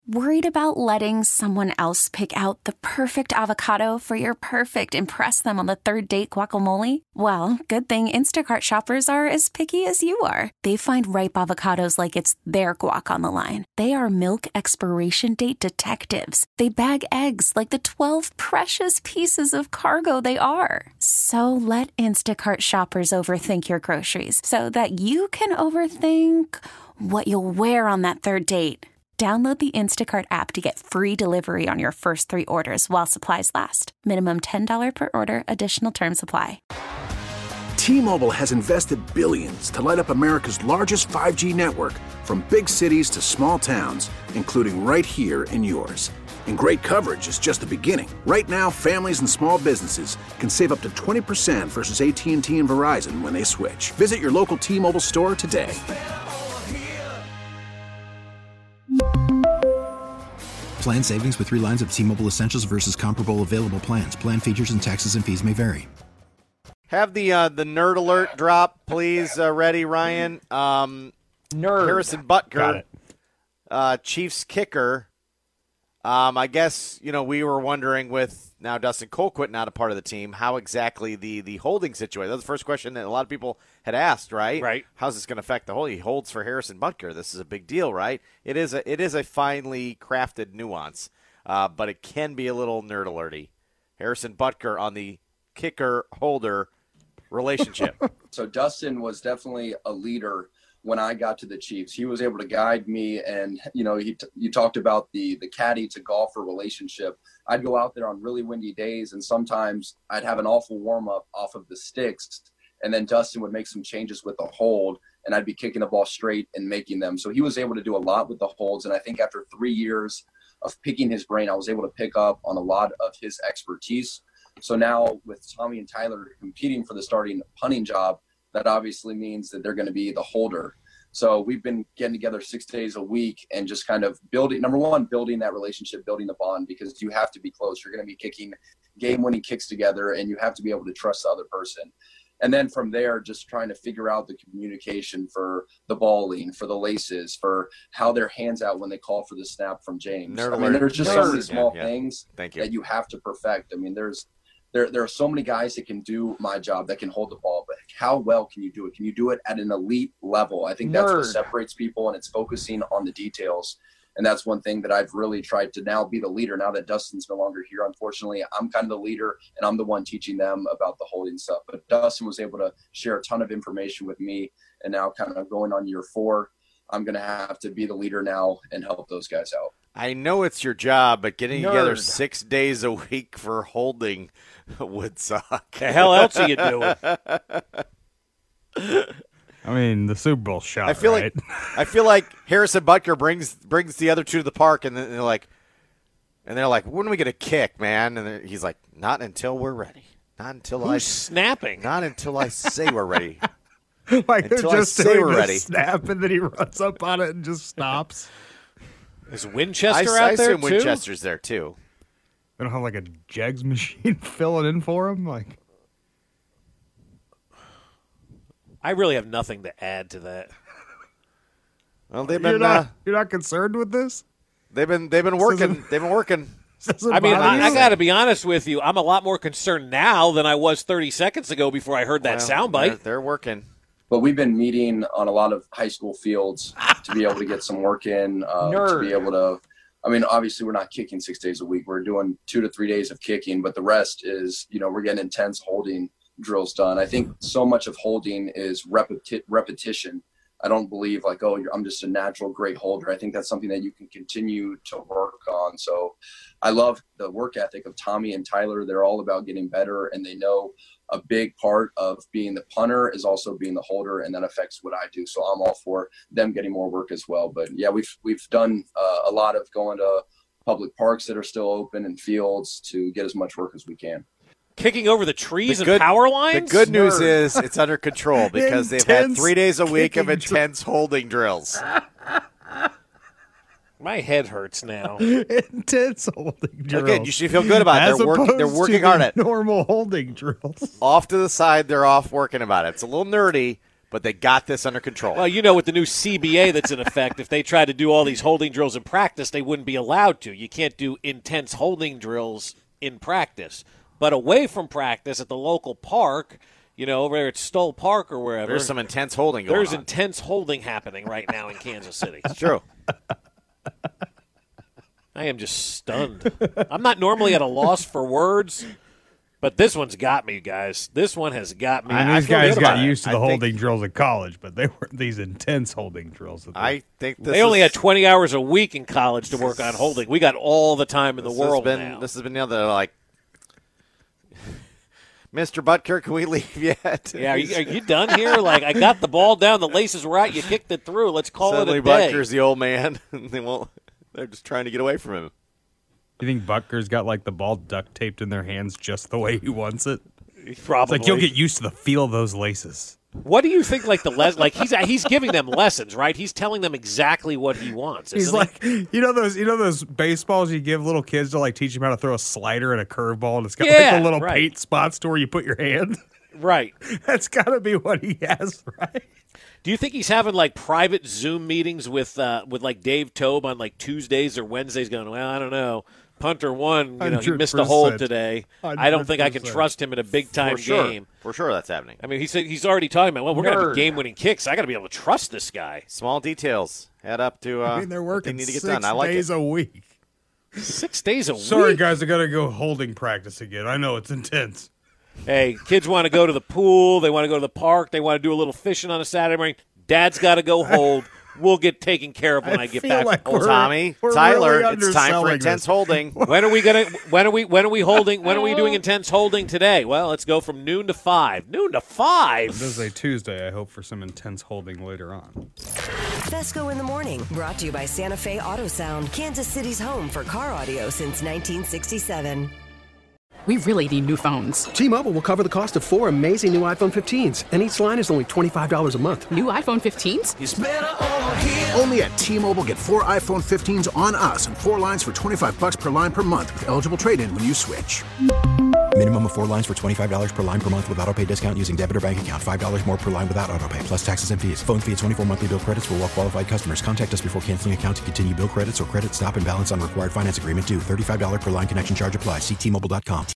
Worried about letting someone else pick out the perfect avocado for your perfect impress them on the third date guacamole? Well, good thing Instacart shoppers are as picky as you are. They find ripe avocados like it's their guac on the line. They are milk expiration date detectives. They bag eggs like the 12 precious pieces of cargo they are. So let Instacart shoppers overthink your groceries so that you can overthink what you'll wear on that third date. Download the Instacart app to get free delivery on your first 3 orders while supplies last. Minimum $10 per order. Additional terms apply. T-Mobile has invested billions to light up America's largest 5G network, from big cities to small towns, including right here in yours. And great coverage is just the beginning. Right now, families and small businesses can save up to 20% versus AT&T and Verizon when they switch. Visit your local T-Mobile store today. Plan savings with 3 lines of T-Mobile Essentials versus comparable available plans. Plan features and taxes and fees may vary. Have the nerd alert drop, please, ready, Ryan. Nerd. Harrison Butker, Chiefs kicker. I guess, we were wondering with now Dustin Colquitt not a part of the team, how exactly the holding situation. That's the first question that a lot of people had asked, right? Right. How's this going to affect the hold? He holds for Harrison Butker. This is a big deal, right? It is a finely crafted nuance, but it can be a little nerd alerty. Harrison Butker on the kicker-holder relationship. So Dustin was definitely a leader when I got to the Chiefs. He was able to guide me, and you talked about the caddy to golfer relationship. I'd go out there on really windy days, and sometimes I'd have an awful warm-up off of the sticks, and then Dustin would make some changes with the hold, and I'd be kicking the ball straight and making them. So he was able to do a lot with the holds, and I think after 3 years of picking his brain, I was able to pick up on a lot of his expertise. So now with Tommy and Tyler competing for the starting punting job, that obviously means that they're going to be the holder. So we've been getting together 6 days a week and just kind of building that relationship, building the bond, because you have to be close. You're going to be kicking game-winning kicks together, and you have to be able to trust the other person. And then from there, just trying to figure out the communication for the balling, for the laces, for how their hands out when they call for the snap from James. There's just so many small things that you have to perfect. There are so many guys that can do my job, that can hold the ball, but how well can you do it? Can you do it at an elite level? I think that's what separates people, and it's focusing on the details. And that's one thing that I've really tried to now be the leader. Now that Dustin's no longer here, unfortunately, I'm kind of the leader, and I'm the one teaching them about the holding stuff. But Dustin was able to share a ton of information with me, and now kind of going on year 4, I'm going to have to be the leader now and help those guys out. I know it's your job, but getting together 6 days a week for holding would suck. The hell else are you doing? I mean, the Super Bowl shot. I feel like Harrison Butker brings the other two to the park, and then they're like, when are we gonna kick, man? And he's like, not until we're ready. Not until snapping. Not until I say we're ready. Like they're until just I say doing we're the ready. snap, and then he runs up on it and just stops. Is Winchester I out there assume too? Winchester's there too. They don't have like a Jegs machine filling in for him. Like, I really have nothing to add to that. Well, you're not concerned with this. They've been working. They've been working. I mean, I got to be honest with you. I'm a lot more concerned now than I was 30 seconds ago before I heard that soundbite. They're working. But we've been meeting on a lot of high school fields to be able to get some work in, to be able to – I mean, obviously we're not kicking 6 days a week. We're doing 2 to 3 days of kicking, but the rest is, we're getting intense holding drills done. I think so much of holding is repetition. I don't believe I'm just a natural great holder. I think that's something that you can continue to work on. So I love the work ethic of Tommy and Tyler. They're all about getting better, and they know a big part of being the punter is also being the holder, and that affects what I do. So I'm all for them getting more work as well. But yeah, we've done a lot of going to public parks that are still open and fields to get as much work as we can. Kicking over the trees and power lines? The good news is it's under control because they've had 3 days a week of intense holding drills. My head hurts now. Intense holding drills. Again, you should feel good about it. They're working hard at it. Normal holding drills. Off to the side, they're off working about it. It's a little nerdy, but they got this under control. Well, you know, with the new CBA that's in effect, if they tried to do all these holding drills in practice, they wouldn't be allowed to. You can't do intense holding drills in practice. But away from practice at the local park, you know, over there at Stoll Park or wherever. There's some intense holding going on. There's intense holding happening right now in Kansas City. It's true. I am just stunned. I'm not normally at a loss for words, but this one's got me, guys. This one has got me. These guys got used to the holding drills in college, but they weren't these intense holding drills. I think they only had 20 hours a week in college to work on holding. We got all the time in the world now. This has been the other, like, Mr. Butker, can we leave yet? Yeah, are you done here? Like, I got the ball down, the laces were out, you kicked it through. Let's call Suddenly it a day. Butker's the old man. They're just trying to get away from him. You think Butker's got like the ball duct taped in their hands just the way he wants it? Probably. It's like you'll get used to the feel of those laces. What do you think? Like he's giving them lessons, right? He's telling them exactly what he wants. He's like, you know those baseballs you give little kids to like teach them how to throw a slider and a curveball, and it's got like the little paint spots to where you put your hand. Right. That's got to be what he has, right? Do you think he's having like private Zoom meetings with like Dave Tobe on like Tuesdays or Wednesdays? Going, well, I don't know. Punter one, he missed a hold today. 100%. I don't think I can trust him in a big-time game. For sure that's happening. I mean, he's already talking about, well, we're going to have game-winning kicks. I got to be able to trust this guy. Small details add up to they're working they need to get 6 done. I like days a week. 6 days a week? Sorry, guys, I got to go holding practice again. I know it's intense. Hey, kids want to go to the pool. They want to go to the park. They want to do a little fishing on a Saturday morning. Dad's got to go hold. We'll get taken care of when I get back. Like Tommy, Tyler, really it's time for intense holding. When are we doing intense holding today? Well, let's go from noon to 5. Noon to 5. This is a Tuesday. I hope for some intense holding later on. Fesco in the Morning, brought to you by Santa Fe Auto Sound, Kansas City's home for car audio since 1967. We really need new phones. T-Mobile will cover the cost of 4 amazing new iPhone 15s, and each line is only $25 a month. New iPhone 15s? It's better over here. Only at T-Mobile, get 4 iPhone 15s on us and 4 lines for $25 per line per month with eligible trade-in when you switch. Minimum of 4 lines for $25 per line per month with autopay discount using debit or bank account. $5 more per line without autopay, plus taxes and fees. Phone fee at 24 monthly bill credits for well-qualified customers. Contact us before canceling account to continue bill credits or credit stop and balance on required finance agreement due. $35 per line connection charge applies. See T-Mobile.com.